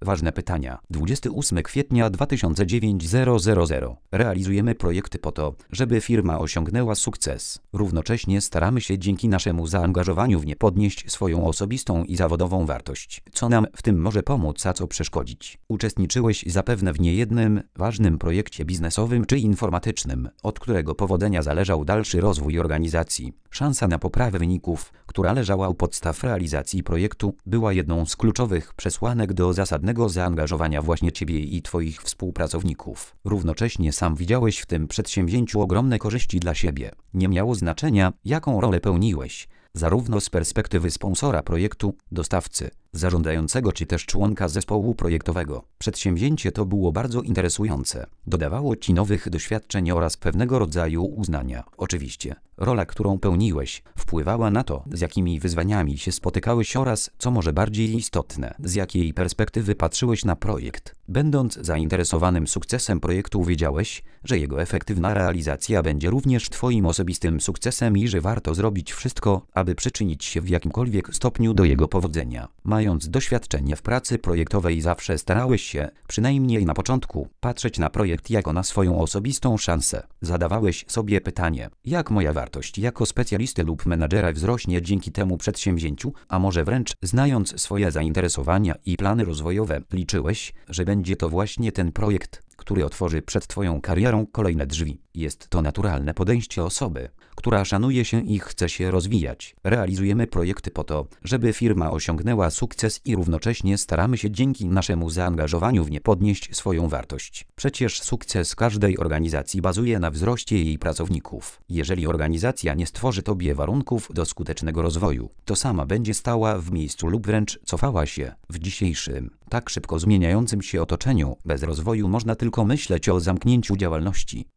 Ważne pytania. 28 kwietnia 2009 000. Realizujemy projekty po to, żeby firma osiągnęła sukces. Równocześnie staramy się dzięki naszemu zaangażowaniu w nie podnieść swoją osobistą i zawodową wartość. Co nam w tym może pomóc, a co przeszkodzić? Uczestniczyłeś zapewne w niejednym ważnym projekcie biznesowym czy informatycznym, od którego powodzenia zależał dalszy rozwój organizacji. Szansa na poprawę wyników, która leżała u podstaw realizacji projektu, była jedną z kluczowych przesłanek do zasadnego zaangażowania właśnie Ciebie i Twoich współpracowników. Równocześnie sam widziałeś w tym przedsięwzięciu ogromne korzyści dla siebie. Nie miało znaczenia, jaką rolę pełniłeś, zarówno z perspektywy sponsora projektu, dostawcy, zarządzającego czy też członka zespołu projektowego. Przedsięwzięcie to było bardzo interesujące. Dodawało Ci nowych doświadczeń oraz pewnego rodzaju uznania. Oczywiście, rola, którą pełniłeś, wpływała na to, z jakimi wyzwaniami się spotykałeś oraz, co może bardziej istotne, z jakiej perspektywy patrzyłeś na projekt. Będąc zainteresowanym sukcesem projektu, wiedziałeś, że jego efektywna realizacja będzie również Twoim osobistym sukcesem i że warto zrobić wszystko, aby przyczynić się w jakimkolwiek stopniu do jego powodzenia. Mając doświadczenie w pracy projektowej, zawsze starałeś się, przynajmniej na początku, patrzeć na projekt jako na swoją osobistą szansę. Zadawałeś sobie pytanie, jak moja wartość jako specjalisty lub menadżera wzrośnie dzięki temu przedsięwzięciu, a może wręcz, znając swoje zainteresowania i plany rozwojowe, liczyłeś, że będzie to właśnie ten projekt, który otworzy przed Twoją karierą kolejne drzwi. Jest to naturalne podejście osoby, która szanuje się i chce się rozwijać. Realizujemy projekty po to, żeby firma osiągnęła sukces i równocześnie staramy się dzięki naszemu zaangażowaniu w nie podnieść swoją wartość. Przecież sukces każdej organizacji bazuje na wzroście jej pracowników. Jeżeli organizacja nie stworzy Tobie warunków do skutecznego rozwoju, to sama będzie stała w miejscu lub wręcz cofała się. W dzisiejszym, tak szybko zmieniającym się otoczeniu, bez rozwoju można tylko myśleć o zamknięciu działalności.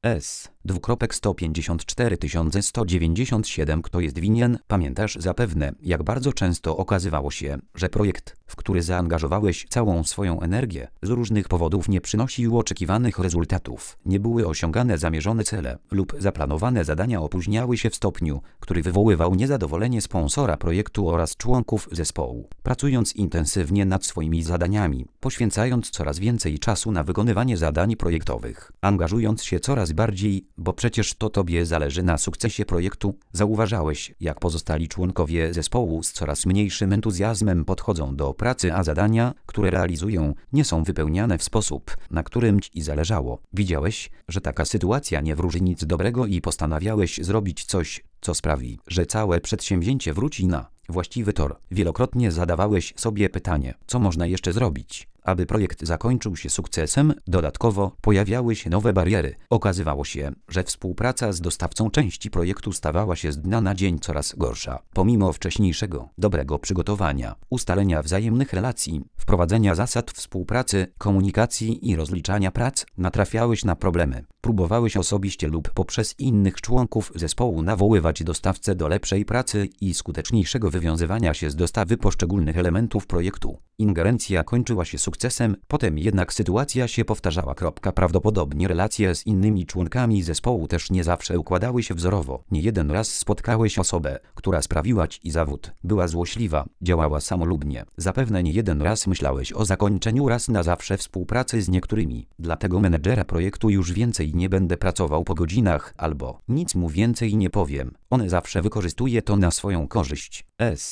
S:154 197 Kto jest winien? Pamiętasz zapewne, jak bardzo często okazywało się, że projekt, w który zaangażowałeś całą swoją energię, z różnych powodów nie przynosił oczekiwanych rezultatów. Nie były osiągane zamierzone cele lub zaplanowane zadania opóźniały się w stopniu, który wywoływał niezadowolenie sponsora projektu oraz członków zespołu. Pracując intensywnie nad swoimi zadaniami, poświęcając coraz więcej czasu na wykonywanie zadań projektowych, angażując się coraz bardziej, bo przecież to Tobie zależy na sukcesie projektu, zauważałeś, jak pozostali członkowie zespołu z coraz mniejszym entuzjazmem podchodzą do pracy, a zadania, które realizują, nie są wypełniane w sposób, na którym Ci zależało. Widziałeś, że taka sytuacja nie wróży nic dobrego i postanawiałeś zrobić coś, co sprawi, że całe przedsięwzięcie wróci na właściwy tor. Wielokrotnie zadawałeś sobie pytanie, co można jeszcze zrobić, aby projekt zakończył się sukcesem. Dodatkowo pojawiały się nowe bariery. Okazywało się, że współpraca z dostawcą części projektu stawała się z dnia na dzień coraz gorsza. Pomimo wcześniejszego, dobrego przygotowania, ustalenia wzajemnych relacji, wprowadzenia zasad współpracy, komunikacji i rozliczania prac, natrafiałeś na problemy. Próbowałeś osobiście lub poprzez innych członków zespołu nawoływać dostawcę do lepszej pracy i skuteczniejszego wywiązywania się z dostawy poszczególnych elementów projektu. Ingerencja kończyła się sukcesem, potem jednak sytuacja się powtarzała. Prawdopodobnie relacje z innymi członkami zespołu też nie zawsze układały się wzorowo. Nie jeden raz spotkałeś osobę, która sprawiła Ci zawód. Była złośliwa, działała samolubnie. Zapewne nie jeden raz myślałeś o zakończeniu raz na zawsze współpracy z niektórymi. Dlatego menedżera projektu już więcej nie będę pracował po godzinach albo nic mu więcej nie powiem. On zawsze wykorzystuje to na swoją korzyść.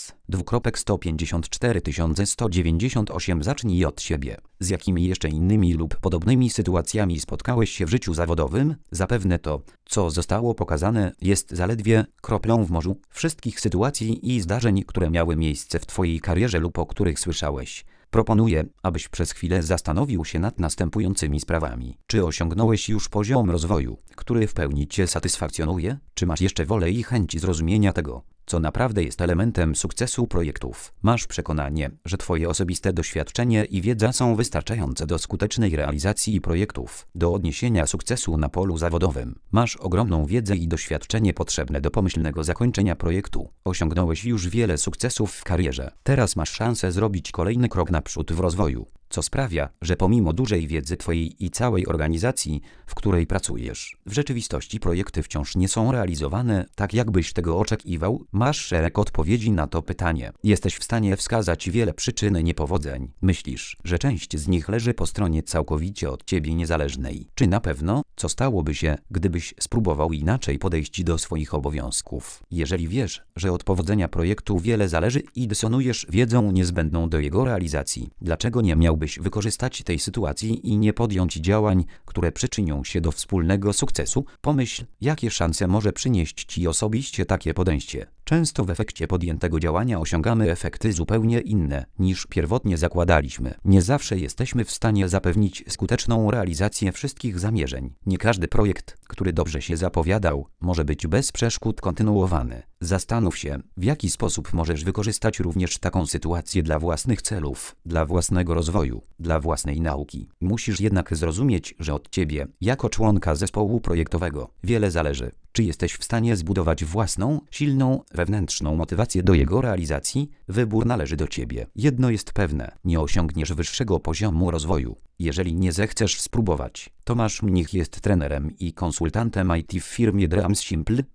S:154 198 Zacznij od siebie. Z jakimi jeszcze innymi lub podobnymi sytuacjami spotkałeś się w życiu zawodowym? Zapewne to, co zostało pokazane, jest zaledwie kroplą w morzu wszystkich sytuacji i zdarzeń, które miały miejsce w Twojej karierze lub o których słyszałeś. Proponuję, abyś przez chwilę zastanowił się nad następującymi sprawami. Czy osiągnąłeś już poziom rozwoju, który w pełni Cię satysfakcjonuje? Czy masz jeszcze wolę i chęć zrozumienia tego, co naprawdę jest elementem sukcesu projektów? Masz przekonanie, że Twoje osobiste doświadczenie i wiedza są wystarczające do skutecznej realizacji projektów, do odniesienia sukcesu na polu zawodowym. Masz ogromną wiedzę i doświadczenie potrzebne do pomyślnego zakończenia projektu. Osiągnąłeś już wiele sukcesów w karierze. Teraz masz szansę zrobić kolejny krok naprzód w rozwoju. co sprawia, że pomimo dużej wiedzy Twojej i całej organizacji, w której pracujesz, w rzeczywistości projekty wciąż nie są realizowane tak, jakbyś tego oczekiwał. Masz szereg odpowiedzi na to pytanie. Jesteś w stanie wskazać wiele przyczyn niepowodzeń. Myślisz, że część z nich leży po stronie całkowicie od Ciebie niezależnej. Czy na pewno? Co stałoby się, gdybyś spróbował inaczej podejść do swoich obowiązków? Jeżeli wiesz, że od powodzenia projektu wiele zależy i dysponujesz wiedzą niezbędną do jego realizacji, dlaczego nie miałbyś wykorzystać tej sytuacji i nie podjąć działań, które przyczynią się do wspólnego sukcesu? Pomyśl, jakie szanse może przynieść Ci osobiście takie podejście. Często w efekcie podjętego działania osiągamy efekty zupełnie inne, niż pierwotnie zakładaliśmy. Nie zawsze jesteśmy w stanie zapewnić skuteczną realizację wszystkich zamierzeń. Nie każdy projekt, który dobrze się zapowiadał, może być bez przeszkód kontynuowany. Zastanów się, w jaki sposób możesz wykorzystać również taką sytuację dla własnych celów, dla własnego rozwoju, dla własnej nauki. Musisz jednak zrozumieć, że od Ciebie, jako członka zespołu projektowego, wiele zależy. Czy jesteś w stanie zbudować własną, silną, wewnętrzną motywację do jego realizacji? Wybór należy do Ciebie. Jedno jest pewne, nie osiągniesz wyższego poziomu rozwoju, jeżeli nie zechcesz spróbować. Tomasz Mnich jest trenerem i konsultantem IT w firmie Dreams Simple.